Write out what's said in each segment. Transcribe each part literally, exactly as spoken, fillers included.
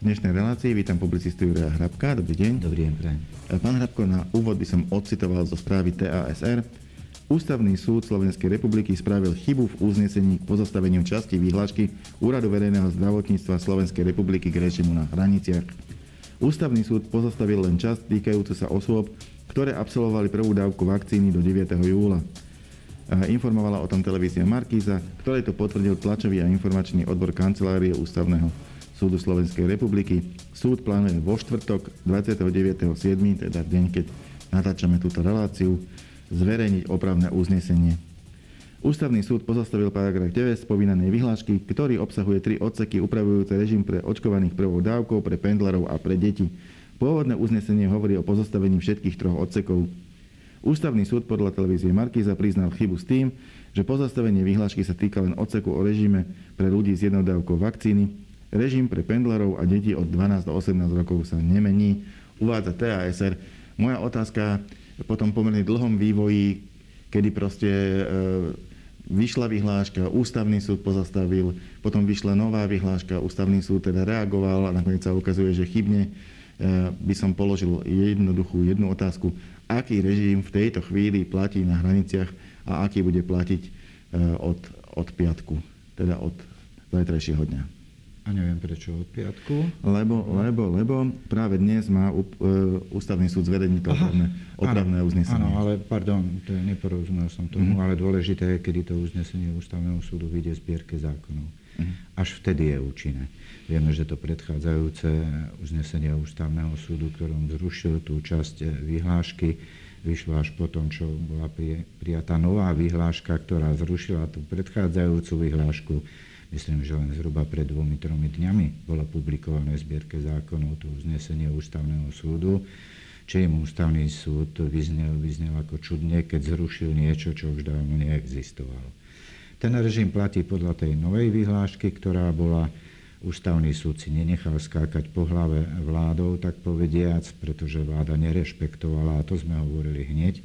dnešnej relácii vítam publicistu Juraja Hrabka. Dobrý deň. Dobrý deň, prajem. Pán Hrabko, na úvod by som odcitoval zo správy té á es er. Ústavný súd Slovenskej republiky spravil chybu v uznesení k pozastaveniu časti výhlášky Úradu verejného zdravotníctva Slovenskej republiky k režimu na hraniciach. Ústavný súd pozastavil len časť týkajúcu sa osôb, ktoré absolvovali prvú dávku vakcíny do deviateho júla. Informovala o tom televízia Markíza, ktorej to potvrdil tlačový a informačný odbor kancelárie Ústavného súdu Slovenskej republiky. Súd plánuje vo štvrtok dvadsiateho deviateho júla, teda deň, keď natáčame túto reláciu, zverejniť opravné uznesenie. Ústavný súd pozastavil paragraf deväť spomínanej vyhlášky, ktorý obsahuje tri odseky upravujúce režim pre očkovaných prvou dávkou, pre pendlerov a pre deti. Pôvodné uznesenie hovorí o pozastavení všetkých troch odsekov. Ústavný súd podľa televízie Markíza priznal chybu s tým, že pozastavenie vyhlášky sa týka len odseku o režime pre ľudí s jednou dávkou vakcíny. Režim pre pendlerov a deti od dvanásť do osemnásť rokov sa nemení, uvádza té á es er. Moja otázka po tom pomerne dlhom vývoji, kedy proste e, vyšla vyhláška, Ústavný súd pozastavil, potom vyšla nová vyhláška, Ústavný súd teda reagoval a nakoniec sa ukazuje, že chybne, e, by som položil jednoduchú jednu otázku. Aký režim v tejto chvíli platí na hraniciach a aký bude platiť e, od, od piatku, teda od zajtrajšieho dňa? A neviem prečo od piatku. Lebo, lebo, lebo práve dnes má uh, Ústavný súd zverejniť to opravné, opravné uznesenie. Áno, ale pardon, to je, neporozumel som tomu, mm. ale dôležité je, kedy to uznesenie Ústavného súdu vyjde v zbierke zákonov. Mm. Až vtedy je účinné. Vieme, že to predchádzajúce uznesenie Ústavného súdu, ktorom zrušil tú časť vyhlášky, vyšlo až potom, čo bola prijatá nová vyhláška, ktorá zrušila tú predchádzajúcu vyhlášku. Myslím, že len zhruba pred dvomi, tromi dňami bolo publikované v zbierke zákonov to uznesenie Ústavného súdu, či im Ústavný súd vyznel, vyznel ako čudne, keď zrušil niečo, čo už dávno neexistovalo. Ten režim platí podľa tej novej vyhlášky, ktorá bola, Ústavný súd si nenechal skákať po hlave vládou, tak povediac, pretože vláda nerešpektovala, a to sme hovorili hneď,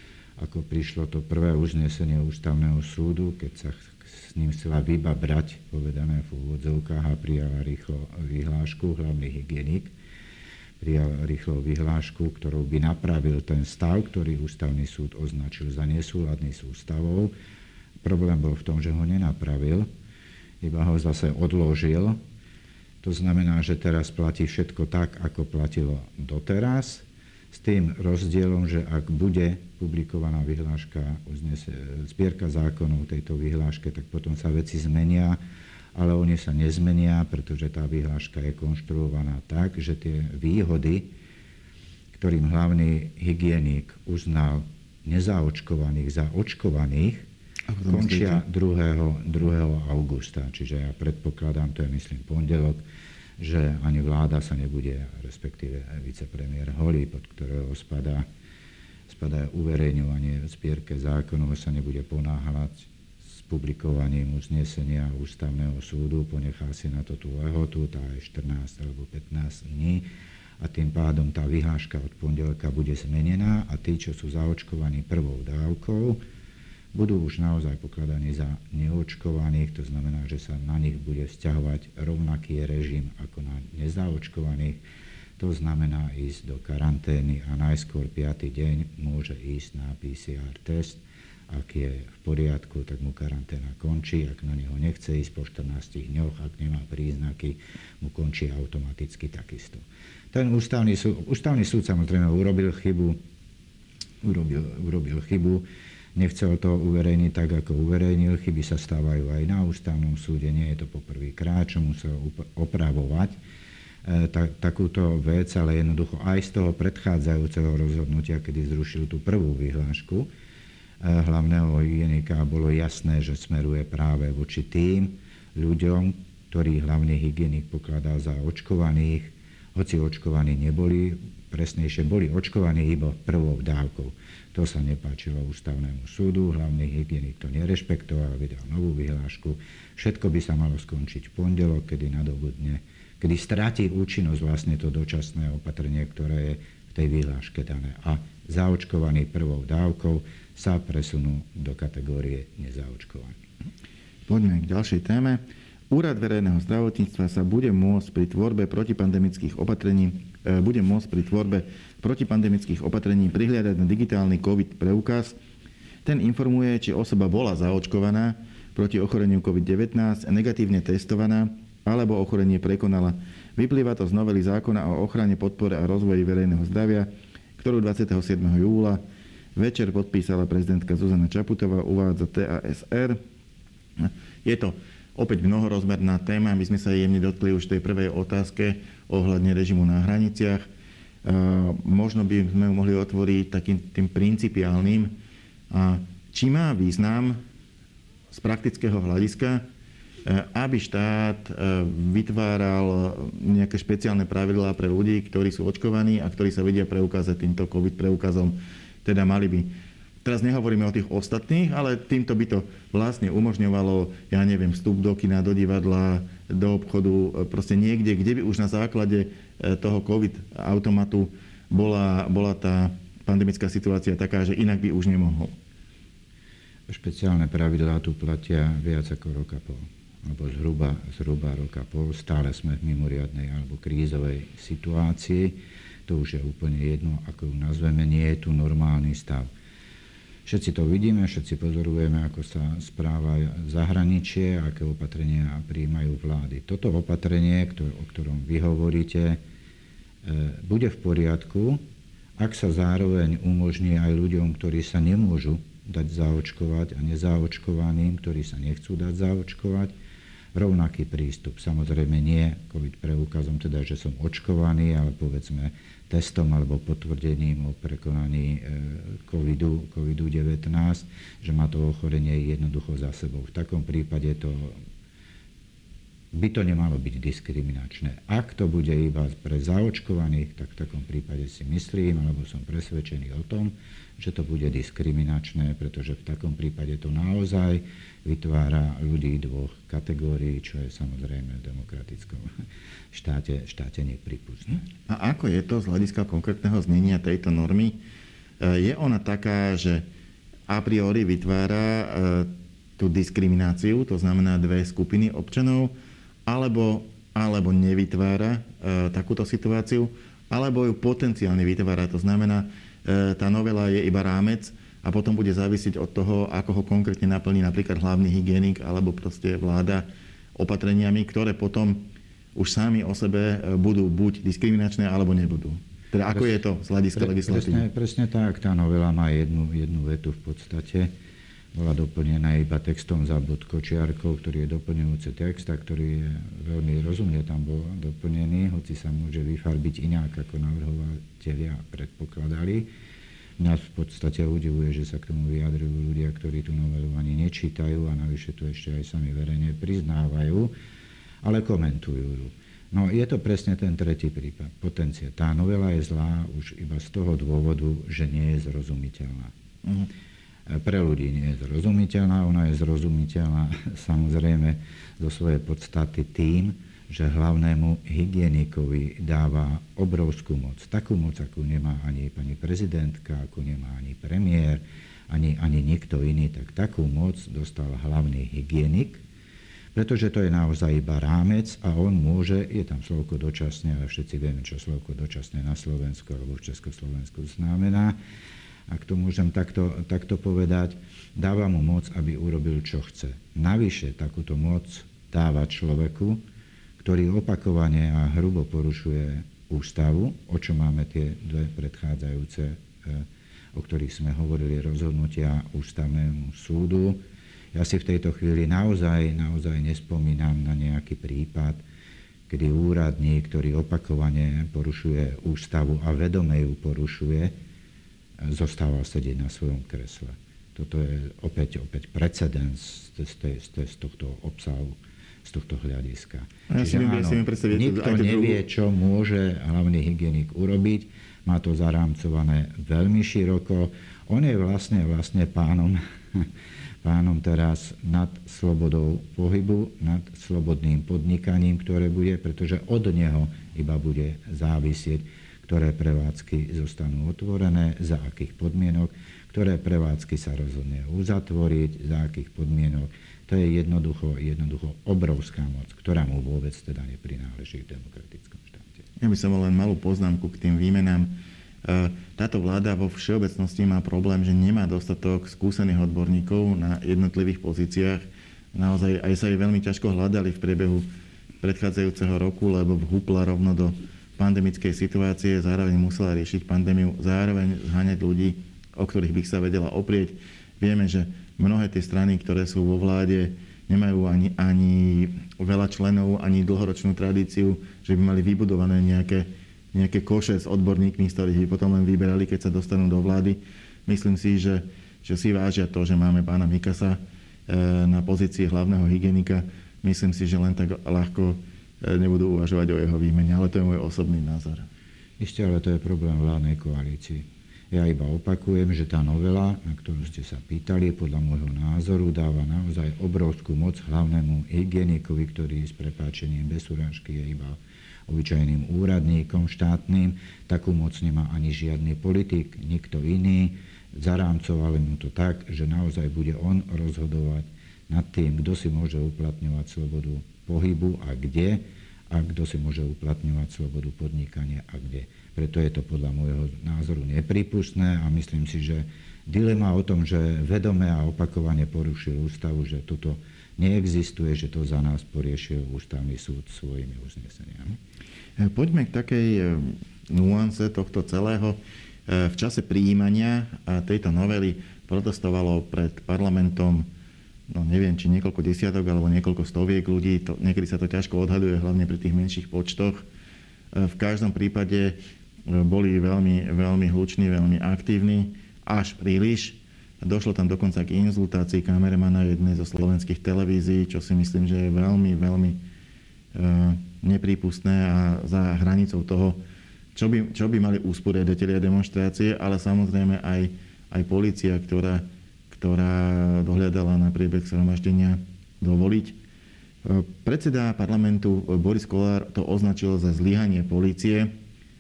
ako prišlo to prvé uznesenie Ústavného súdu, keď sa s ním chcela vybabrať, povedané v úvodzovkách, a prijala rýchlo vyhlášku, hlavný hygienik, prijal rýchlo vyhlášku, ktorou by napravil ten stav, ktorý Ústavný súd označil za nesúladný s ústavou. Problém bol v tom, že ho nenapravil, iba ho zase odložil. To znamená, že teraz platí všetko tak, ako platilo doteraz, s tým rozdielom, že ak bude publikovaná vyhláška, zbierka zákonov tejto vyhláške, tak potom sa veci zmenia, ale oni sa nezmenia, pretože tá vyhláška je konštruovaná tak, že tie výhody, ktorým hlavný hygienik uznal nezaočkovaných za očkovaných, končia druhého augusta. Čiže ja predpokladám, to je myslím pondelok, že ani vláda sa nebude, respektíve vicepremiér Holý, pod ktorého spadá, spadá uverejňovanie v zbierke zákonov, sa nebude ponáhľať s publikovaním uznesenia Ústavného súdu, ponechá si na to tú lehotu, tá je štrnásť alebo pätnásť dní a tým pádom tá vyhláška od pondelka bude zmenená a tí, čo sú zaočkovaní prvou dávkou, budú už naozaj pokladaní za neočkovaných, to znamená, že sa na nich bude vzťahovať rovnaký režim ako na nezaočkovaných. To znamená ísť do karantény a najskôr piaty deň môže ísť na pé cé er test. Ak je v poriadku, tak mu karanténa končí. Ak na neho nechce ísť po štrnástich dňoch, ak nemá príznaky, mu končí automaticky takisto. Ten ústavný súd, ústavný súd samozrejme urobil chybu, urobil, urobil chybu, nechcel to uverejniť tak, ako uverejnil. Chyby sa stávajú aj na Ústavnom súde. Nie je to poprvýkrát, čo musel opravovať e, tak, takúto vec, ale jednoducho aj z toho predchádzajúceho rozhodnutia, kedy zrušil tú prvú vyhlášku e, hlavného hygienika, bolo jasné, že smeruje práve voči tým ľuďom, ktorí hlavný hygienik pokladal za očkovaných, hoci očkovaní neboli, presnejšie boli očkovaní iba prvou dávkou. To sa nepáčilo Ústavnému súdu, hlavný hygienik to nerešpektoval, vydal novú vyhlášku. Všetko by sa malo skončiť v pondelok, kedy nadobudne, kedy stratí účinnosť vlastne to dočasné opatrenie, ktoré je v tej vyhláške dané. A zaočkovaní prvou dávkou sa presunú do kategórie nezaočkovaní. Poďme k ďalšej téme. Úrad verejného zdravotníctva sa bude môcť pri tvorbe protipandemických opatrení bude môcť pri tvorbe protipandemických opatrení prihliadať na digitálny COVID preukaz. Ten informuje, či osoba bola zaočkovaná proti ochoreniu COVID devätnásť, negatívne testovaná alebo ochorenie prekonala. Vyplýva to z novely zákona o ochrane, podpore a rozvoji verejného zdravia, ktorú dvadsiateho siedmeho júla večer podpísala prezidentka Zuzana Čaputová, uvádza té a es er. Je to opäť mnohorozmerná téma. My sme sa jemne dotkli už tej prvej otázke ohľadne režimu na hraniciach. Možno by sme ju mohli otvoriť takým tým principiálnym. Či má význam z praktického hľadiska, aby štát vytváral nejaké špeciálne pravidlá pre ľudí, ktorí sú očkovaní a ktorí sa vedia preukázať týmto COVID preukazom. Teda mali by. Teraz nehovoríme o tých ostatných, ale týmto by to vlastne umožňovalo, ja neviem, vstup do kina, do divadla, do obchodu, proste niekde, kde by už na základe toho COVID automatu bola, bola tá pandemická situácia taká, že inak by už nemohol. Špeciálne pravidlá tu platia viac ako rok a pol. Alebo zhruba, zhruba rok a pol. Stále sme v mimoriadnej alebo krízovej situácii. To už je úplne jedno, ako ju nazveme. Nie je tu normálny stav. Všetci to vidíme, všetci pozorujeme, ako sa správa zahraničie, aké opatrenia prijímajú vlády. Toto opatrenie, o ktorom vy hovoríte, bude v poriadku, ak sa zároveň umožní aj ľuďom, ktorí sa nemôžu dať zaočkovať a nezaočkovaným, ktorí sa nechcú dať zaočkovať, rovnaký prístup. Samozrejme nie COVID preukazom, teda, že som očkovaný, ale povedzme testom alebo potvrdením o prekonaní COVID devätnásť, že má to ochorenie jednoducho za sebou. V takom prípade to by to nemalo byť diskriminačné. Ak to bude iba pre zaočkovaných, tak v takom prípade si myslím, alebo som presvedčený o tom, že to bude diskriminačné, pretože v takom prípade to naozaj vytvára ľudí dvoch kategórií, čo je samozrejme v demokratickom štáte, štáte neprípustné. A ako je to z hľadiska konkrétneho znenia tejto normy? Je ona taká, že a priori vytvára tú diskrimináciu, to znamená dve skupiny občanov, alebo, alebo nevytvára takúto situáciu, alebo ju potenciálne vytvára. To znamená, tá novela je iba rámec a potom bude závisieť od toho, ako ho konkrétne naplní napríklad hlavný hygienik alebo proste vláda opatreniami, ktoré potom už sami o sebe budú buď diskriminačné, alebo nebudú. Teda ako presne, je to z hľadiska pre, legislatívy? Presne, presne tak. Tá novela má jednu, jednu vetu v podstate. Bola doplnená iba textom za bod kočiarkou, ktorý je doplňujúci text a ktorý je veľmi rozumne tam bol doplnený, hoci sa môže vyfarbiť inak, ako navrhovatelia predpokladali. Mňa v podstate udivuje, že sa k tomu vyjadrujú ľudia, ktorí tú novelu ani nečítajú a navyše to ešte aj sami verejne priznávajú, ale komentujú ju. No je to presne ten tretí prípad, potenciál. Tá novela je zlá už iba z toho dôvodu, že nie je zrozumiteľná. Mhm. Pre ľudí nie je zrozumiteľná, ona je zrozumiteľná samozrejme zo svojej podstaty tým, že hlavnému hygienikovi dáva obrovskú moc. Takú moc, akú nemá ani pani prezidentka, akú nemá ani premiér, ani, ani nikto iný, tak takú moc dostal hlavný hygienik, pretože to je naozaj iba rámec a on môže, je tam slovko dočasne, ale všetci vieme, čo slovko dočasné na Slovensku alebo v Československu znamená. Ak to môžem takto, takto povedať, dáva mu moc, aby urobil, čo chce. Navyše takúto moc dáva človeku, ktorý opakovane a hrubo porušuje ústavu, o čo máme tie dve predchádzajúce, o ktorých sme hovorili, rozhodnutia ústavnému súdu. Ja si v tejto chvíli naozaj, naozaj nespomínam na nejaký prípad, kedy úradník, ktorý opakovane porušuje ústavu a vedome ju porušuje, zostával sedieť na svojom kresle. Toto je opäť, opäť precedens z, z, z, z tohto obsahu, z tohto hľadiska. Ja Čiže áno, si nikto nevie, čo môže hlavný hygienik urobiť. Má to zarámcované veľmi široko. On je vlastne, vlastne pánom, pánom teraz nad slobodou pohybu, nad slobodným podnikaním, ktoré bude, pretože od neho iba bude závisieť, ktoré prevádzky zostanú otvorené, za akých podmienok, ktoré prevádzky sa rozhodne uzatvoriť, za akých podmienok. To je jednoducho, jednoducho obrovská moc, ktorá mu vôbec teda neprináleží v demokratickom štáte. Ja by som mal len malú poznámku k tým výmenám. Táto vláda vo všeobecnosti má problém, že nemá dostatok skúsených odborníkov na jednotlivých pozíciách. Naozaj aj sa jej veľmi ťažko hľadali v priebehu predchádzajúceho roku, lebo vhúpla rovno do pandemickej situácie, zároveň musela riešiť pandémiu, zároveň zháňať ľudí, o ktorých by sa vedela oprieť. Vieme, že mnohé tie strany, ktoré sú vo vláde, nemajú ani, ani veľa členov, ani dlhoročnú tradíciu, že by mali vybudované nejaké nejaké koše s odborníkmi, z ktorých by potom len vyberali, keď sa dostanú do vlády. Myslím si, že, že si vážia to, že máme pána Mikasa na pozícii hlavného hygienika. Myslím si, že len tak ľahko nebudú uvažovať o jeho výmene, ale to je môj osobný názor. Ešte, ale to je problém vládnej koalícii. Ja iba opakujem, že tá novela, na ktorú ste sa pýtali, podľa môjho názoru dáva naozaj obrovskú moc hlavnému hygienikovi, ktorý s prepáčením bez urážky je iba obyčajným úradníkom štátnym. Takú moc nemá ani žiadny politik, nikto iný. Zarámcovali mu to tak, že naozaj bude on rozhodovať nad tým, kto si môže uplatňovať slobodu pohybu a kde, a kto si môže uplatňovať slobodu podnikania a kde. Preto je to podľa môjho názoru neprípustné a myslím si, že dilema o tom, že vedome a opakovane porušil ústavu, že toto neexistuje, že to za nás poriešil ústavný súd svojimi uzneseniami. Poďme k takej nuance tohto celého. V čase prijímania tejto novely protestovalo pred parlamentom, no neviem, či niekoľko desiatok alebo niekoľko stoviek ľudí. To, niekedy sa to ťažko odhaduje, hlavne pri tých menších počtoch. V každom prípade boli veľmi, veľmi hluční, veľmi aktívni, až príliš. Došlo tam dokonca k inzultácii kameramana jednej zo slovenských televízií, čo si myslím, že je veľmi, veľmi e, neprípustné a za hranicou toho, čo by, čo by mali usporiadatelia demonštrácie, ale samozrejme aj, aj polícia, ktorá, ktorá dohľadala na priebeh zhromaždenia, dovoliť. E, predseda parlamentu Boris Kollár to označil za zlyhanie polície.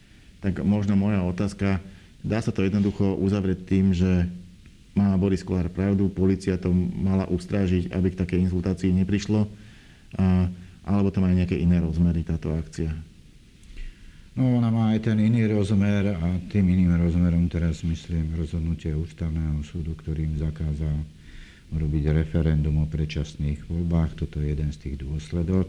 Tak možno moja otázka, dá sa to jednoducho uzavrieť tým, že má Boris Kollár pravdu, polícia to mala ustrážiť, aby k takej inzultácii neprišlo, a, alebo to má aj nejaké iné rozmery táto akcia? No, ona má aj ten iný rozmer a tým iným rozmerom teraz myslím rozhodnutie ústavného súdu, ktorým zakázal urobiť referendum o predčasných voľbách. Toto je jeden z tých dôsledok.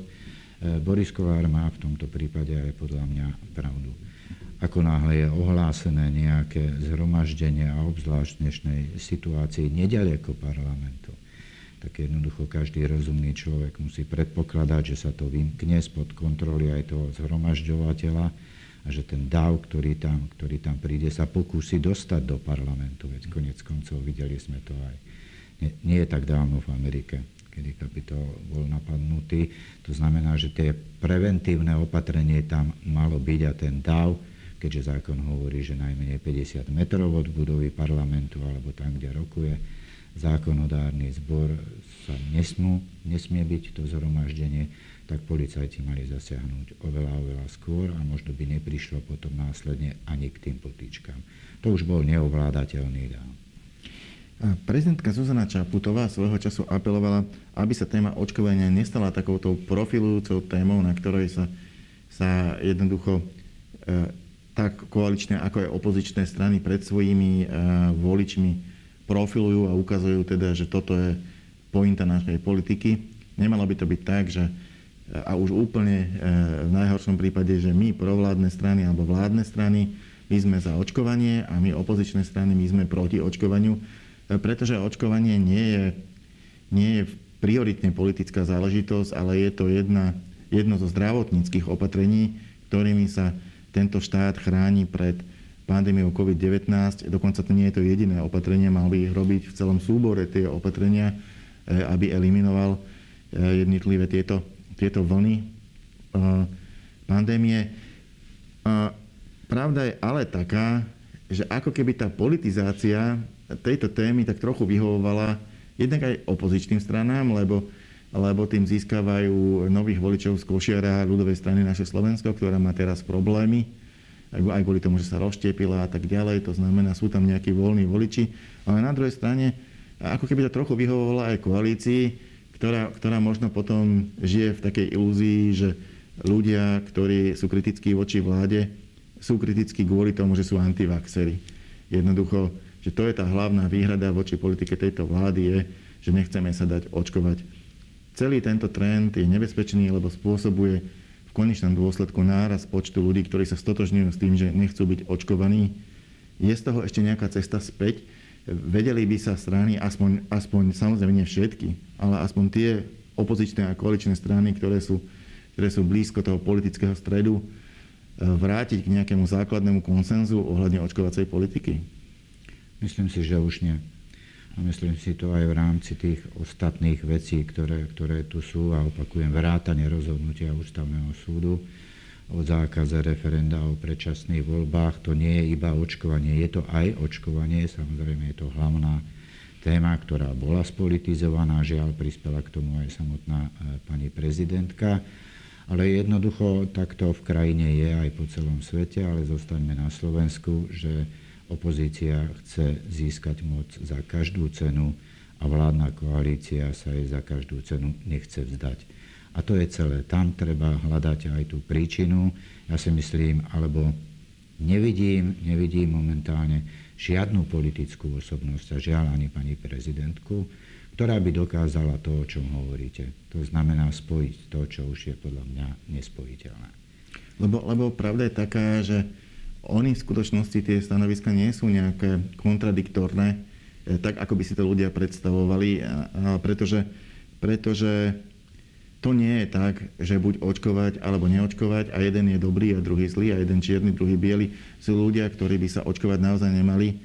Boris Kollár má v tomto prípade aj podľa mňa pravdu. Ako náhle je ohlásené nejaké zhromaždenie a obzvlášť v dnešnej situácii neďaleko parlamentu, tak jednoducho každý rozumný človek musí predpokladať, že sa to vymkne spod kontroly aj toho zhromažďovateľa a že ten dáv, ktorý tam, ktorý tam príde, sa pokúsi dostať do parlamentu. Veď koniec koncov videli sme to aj nie, nie je tak dávno v Amerike, kedy Kapitol bol napadnutý. To znamená, že tie preventívne opatrenie tam malo byť a ten dáv, keďže zákon hovorí, že najmenej päťdesiat metrov od budovy parlamentu alebo tam, kde rokuje zákonodárny zbor, sa nesmú, nesmie byť to zhromaždenie, tak policajti mali zasiahnuť oveľa, oveľa skôr a možno by neprišlo potom následne ani k tým potýčkam. To už bol neovládateľný dáv. Prezidentka Zuzana Čaputová svojho času apelovala, aby sa téma očkovania nestala takouto profilujúcou témou, na ktorej sa, sa jednoducho e, tak koaličné, ako aj opozičné strany pred svojimi uh, voličmi profilujú a ukazujú teda, že toto je pointa našej politiky. Nemalo by to byť tak, že a už úplne uh, v najhoršom prípade, že my provládne strany alebo vládne strany, my sme za očkovanie a my opozičné strany, my sme proti očkovaniu, uh, pretože očkovanie nie je, nie je prioritne politická záležitosť, ale je to jedna, jedno zo zdravotníckych opatrení, ktorými sa tento štát chráni pred pandémiou covid devätnásť. Dokonca to nie je to jediné opatrenie, mal by ich robiť v celom súbore tie opatrenia, aby eliminoval jednotlivé tieto, tieto vlny pandémie. Pravda je ale taká, že ako keby tá politizácia tejto témy tak trochu vyhovovala jednak aj opozičným stranám, lebo lebo tým získavajú nových voličov z košiara ľudovej strany Naše Slovensko, ktorá má teraz problémy aj kvôli tomu, že sa rozštiepila a tak ďalej. To znamená, sú tam nejakí voľní voliči. Ale na druhej strane, ako keby to trochu vyhovovalo aj koalícii, ktorá, ktorá možno potom žije v takej ilúzii, že ľudia, ktorí sú kritickí voči vláde, sú kritickí kvôli tomu, že sú antivaxeri. Jednoducho, že to je tá hlavná výhrada voči politike tejto vlády, je, že nechceme sa dať očkovať. Celý tento trend je nebezpečný, lebo spôsobuje v konečnom dôsledku nárast počtu ľudí, ktorí sa stotožňujú s tým, že nechcú byť očkovaní. Je z toho ešte nejaká cesta späť? Vedeli by sa strany, aspoň, aspoň samozrejme nie všetky, ale aspoň tie opozičné a koaličné strany, ktoré sú, ktoré sú blízko toho politického stredu, vrátiť k nejakému základnému konsenzu ohľadne očkovacej politiky? Myslím si, že už nie. A myslím si to aj v rámci tých ostatných vecí, ktoré, ktoré tu sú, a opakujem, vrátane rozhodnutia Ústavného súdu o zákaze referenda o predčasných voľbách. To nie je iba očkovanie, je to aj očkovanie, samozrejme je to hlavná téma, ktorá bola spolitizovaná, žiaľ prispela k tomu aj samotná pani prezidentka. Ale jednoducho takto v krajine je aj po celom svete, ale zostaňme na Slovensku, že opozícia chce získať moc za každú cenu a vládna koalícia sa jej za každú cenu nechce vzdať. A to je celé. Tam treba hľadať aj tú príčinu. Ja si myslím, alebo nevidím, nevidím momentálne žiadnu politickú osobnosť a žiaľ ani pani prezidentku, ktorá by dokázala to, o čom hovoríte. To znamená spojiť to, čo už je podľa mňa nespojiteľné. Lebo, lebo pravda je taká, že oni v skutočnosti tie stanoviska nie sú nejaké kontradiktorné, tak ako by si to ľudia predstavovali, a, a pretože, pretože to nie je tak, že buď očkovať alebo neočkovať a jeden je dobrý a druhý zlý a jeden čierny, druhý biely. Sú ľudia, ktorí by sa očkovať naozaj nemali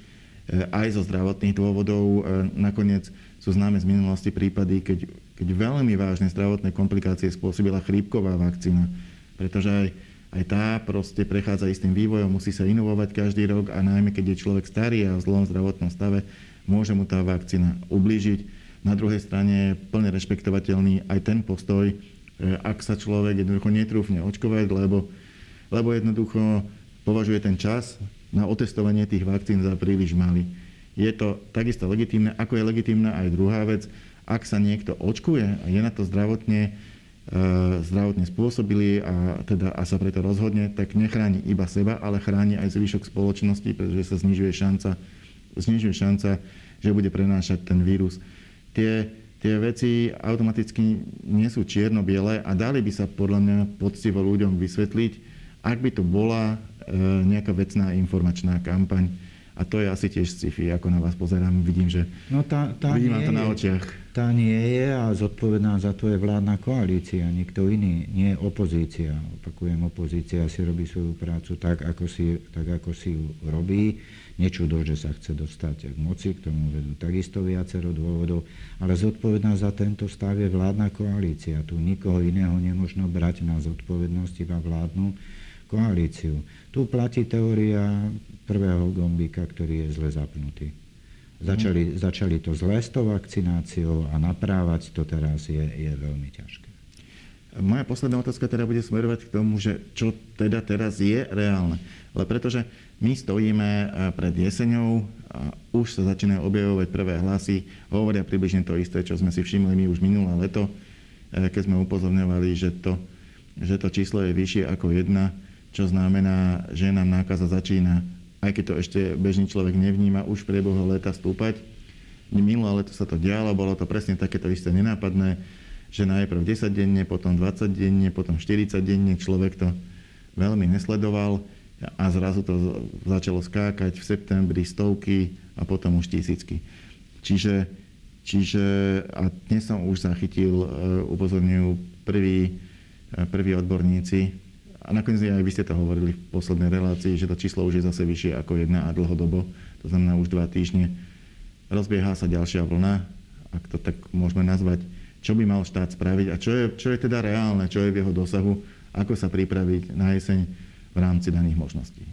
aj zo zdravotných dôvodov. Nakoniec sú známe z minulosti prípady, keď, keď veľmi vážne zdravotné komplikácie spôsobila chrípková vakcína, pretože aj Aj tá proste prechádza istým vývojom, musí sa inovovať každý rok a najmä keď je človek starý a v zlom zdravotnom stave, môže mu tá vakcína ublížiť. Na druhej strane je plne rešpektovateľný aj ten postoj, ak sa človek jednoducho netrúfne očkovať, lebo, lebo jednoducho považuje ten čas na otestovanie tých vakcín za príliš malý. Je to takisto legitímne, ako je legitímna aj druhá vec. Ak sa niekto očkuje a je na to zdravotne zdravotne spôsobili a, teda, a sa preto rozhodne, tak nechráni iba seba, ale chráni aj zvyšok spoločnosti, pretože sa znižuje šanca, znižuje šanca, že bude prenášať ten vírus. Tie, tie veci automaticky nie sú čierno-biele a dali by sa podľa mňa poctivo ľuďom vysvetliť, ak by to bola e, nejaká vecná informačná kampaň. A to je asi tiež sci-fi, ako na vás pozerám, vidím, že no tá, tá vidím vám to na očiach. Tá nie je a zodpovedná za to je vládna koalícia, nikto iný, nie opozícia. Opakujem, opozícia si robí svoju prácu tak, ako si, tak, ako si ju robí. Nečudo, že sa chce dostať k moci, k tomu vedú takisto viacero dôvodov, ale zodpovedná za tento stav je vládna koalícia. Tu nikoho iného nemožno brať na zodpovednosť, iba vládnu koalíciu. Tu platí teória prvého gombíka, ktorý je zle zapnutý. Začali, začali to zle s tou vakcináciou a naprávať to teraz je, je veľmi ťažké. Moja posledná otázka teda bude smerovať k tomu, že čo teda teraz je reálne. Ale pretože my stojíme pred jeseňou a už sa začínajú objavovať prvé hlasy, hovoria približne to isté, čo sme si všimli my už minulé leto, keď sme upozorňovali, že to, že to číslo je vyššie ako jedna, čo znamená, že nám nákaza začína, aj keď to ešte bežný človek nevníma, už v priebehu leta stúpať. Minulé leto sa to dialo, bolo to presne takéto isté nenápadné, že najprv desať denne, potom dvadsať denne, potom štyridsať denne, človek to veľmi nesledoval a zrazu to začalo skákať v septembri stovky a potom už tisícky. Čiže, čiže a dnes som už zachytil, upozorňujú prví, prví odborníci, a nakoniec aj vy ste to hovorili v poslednej relácii, že to číslo už je zase vyššie ako jedna a dlhodobo, to znamená už dva týždne. Rozbieha sa ďalšia vlna, ak to tak môžeme nazvať. Čo by mal štát spraviť a čo je, čo je teda reálne, čo je v jeho dosahu, ako sa pripraviť na jeseň v rámci daných možností.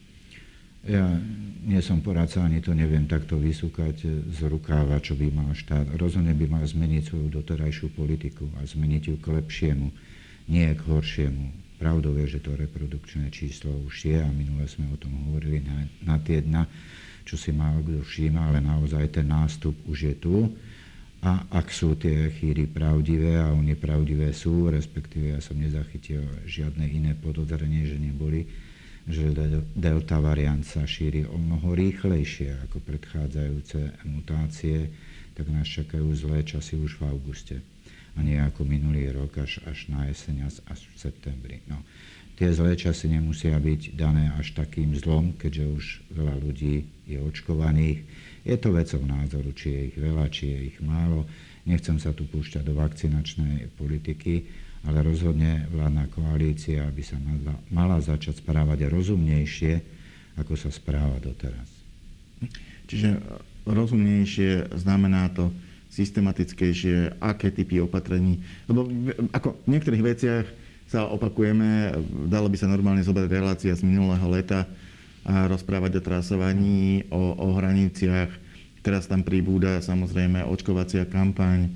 Ja nie som poradca, ani to neviem takto vysúkať z rukáva, čo by mal štát. Rozhodne by mal zmeniť svoju doterajšiu politiku a zmeniť ju k lepšiemu, nie k horšiemu. pravdou je, že to reprodukčné číslo už je a minule sme o tom hovorili na, na tie dna, čo si málo kto všíma, ale naozaj ten nástup už je tu. A ak sú tie chýry pravdivé, a oni pravdivé sú, respektíve ja som nezachytil žiadne iné podozrenie, že neboli, že delta variant sa šíri o mnoho rýchlejšie ako predchádzajúce mutácie, tak nás čakajú zlé časy už v auguste. A nie ako minulý rok až, až na jeseň, až v septembri. No. Tie zlé časy nemusia byť dané až takým zlom, keďže už veľa ľudí je očkovaných. Je to vecou názoru, či je ich veľa, či je ich málo. Nechcem sa tu púšťať do vakcinačnej politiky, ale rozhodne vládna koalícia by sa mala začať správať rozumnejšie, ako sa správa doteraz. Čiže rozumnejšie znamená to systematickejšie, aké typy opatrení. Lebo ako v niektorých veciach sa opakujeme, dalo by sa normálne zobrať relácia z minulého leta a rozprávať o trasovaní, o, o hraniciach. Teraz tam pribúda samozrejme očkovacia kampaň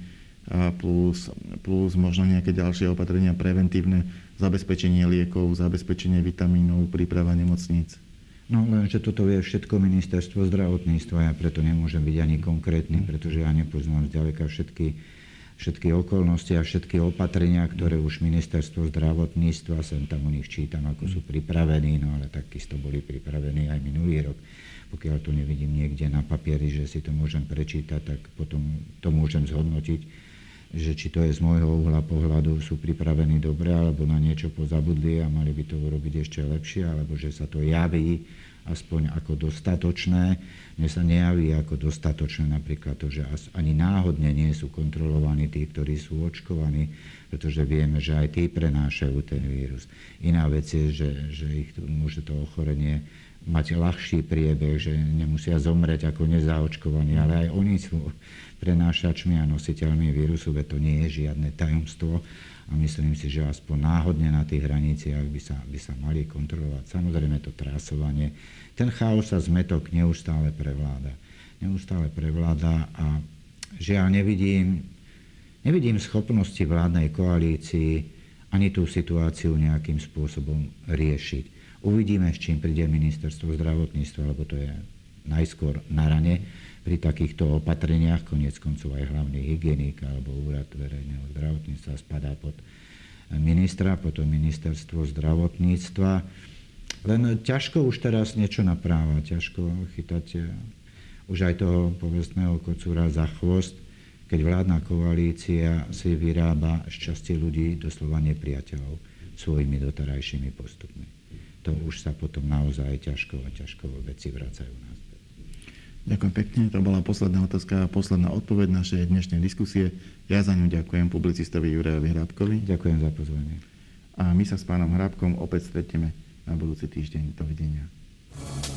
plus, plus možno nejaké ďalšie opatrenia preventívne, zabezpečenie liekov, zabezpečenie vitamínov, príprava nemocníc. No lenže toto vie všetko ministerstvo zdravotníctva, ja preto nemôžem byť ani konkrétny, pretože ja nepoznám zďaleka všetky, všetky okolnosti a všetky opatrenia, ktoré už ministerstvo zdravotníctva, sem tam o nich čítam, ako sú pripravení, no ale takisto boli pripravení aj minulý rok. Pokiaľ to nevidím niekde na papieri, že si to môžem prečítať, tak potom to môžem zhodnotiť, že či to je z môjho uhla pohľadu, sú pripravení dobre, alebo na niečo pozabudli a mali by to urobiť ešte lepšie, alebo že sa to javí aspoň ako dostatočné. Mne sa nejaví ako dostatočné napríklad to, že ani náhodne nie sú kontrolovaní tí, ktorí sú očkovaní, pretože vieme, že aj tí prenášajú ten vírus. Iná vec je, že, že ich môže to ochorenie mať ľahší priebeh, že nemusia zomrieť ako nezaočkovaní, ale aj oni sú prenášačmi a nositeľmi vírusu, veď to nie je žiadne tajomstvo a myslím si, že aspoň náhodne na tých hraniciach by sa, by sa mali kontrolovať. Samozrejme to trasovanie, ten chaos a zmetok neustále prevláda. Neustále prevláda a žiaľ nevidím, nevidím schopnosti vládnej koalícii ani tú situáciu nejakým spôsobom riešiť. Uvidíme, s čím príde ministerstvo zdravotníctva, lebo to je najskôr na rane pri takýchto opatreniach, koniec koncov aj hlavný hygienik alebo úrad verejného zdravotníctva spadá pod ministra, potom ministerstvo zdravotníctva. Len ťažko už teraz niečo naprávať, ťažko chytať už aj toho povestného kocúra za chvost, keď vládna koalícia si vyrába z časti ľudí doslova nepriateľov svojimi doterajšími postupmi. To už sa potom naozaj ťažko a ťažko veci vracajú naspäť. Ďakujem pekne. To bola posledná otázka a posledná odpoveď našej dnešnej diskusie. Ja za ňu ďakujem publicistovi Jurajovi Hrabkovi. Ďakujem za pozvanie. A my sa s pánom Hrabkom opäť stretneme na budúci týždeň. Dovidenia.